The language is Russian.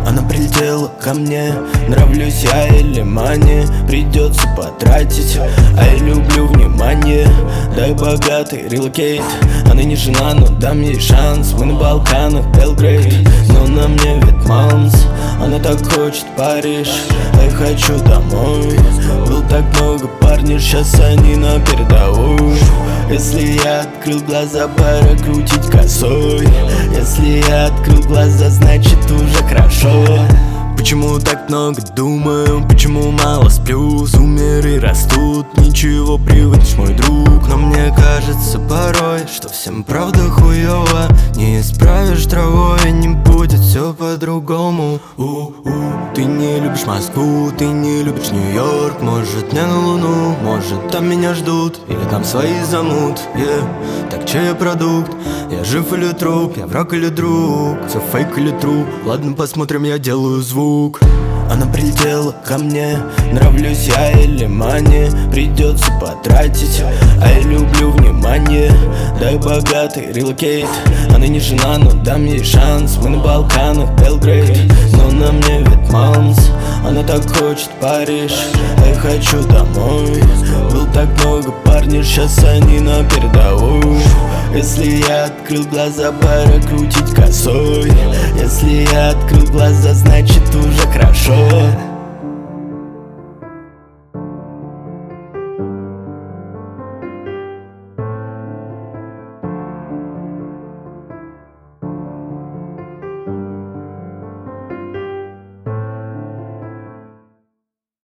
Она прилетела ко мне, нравлюсь я или мане. Придется потратить, а я люблю внимание. Дай богатый релокейт. Она не жена, но дам ей шанс. Мы на Балканах, Белгрейд, но на мне Витманс. Она так хочет Париж, а я хочу домой. Был так много парней, сейчас они на передовой. Если я открыл глаза, пора крутить косой. Если я открыл глаза, значит уже хорошо. Почему так много думаю, почему мало сплю? Сумеры растут, ничего привыкнешь, мой друг. Но мне кажется порой, что всем правда хуёво. Не исправишь травой, не будет все по-другому. Ты не любишь Москву, ты не любишь Нью-Йорк. Может, не на Луну, может, там меня ждут, или там свои замут, Так чей я продукт? Я жив или труп? Я враг или друг? Все фейк или тру? Ладно, посмотрим, я делаю звук. Она прилетела ко мне, нравлюсь я или мане. Придется потратить, а я люблю внимание. Дай богатый релокейт. Она не жена, но дам ей шанс. Мы на Балканах, Белгрейд, но на мне Витманс. Она так хочет Париж, а я хочу домой. Был так много парней, сейчас они на передовой. Если я открыл глаза, пора крутить косой. Если я открыл глаза, значит уже хорошо.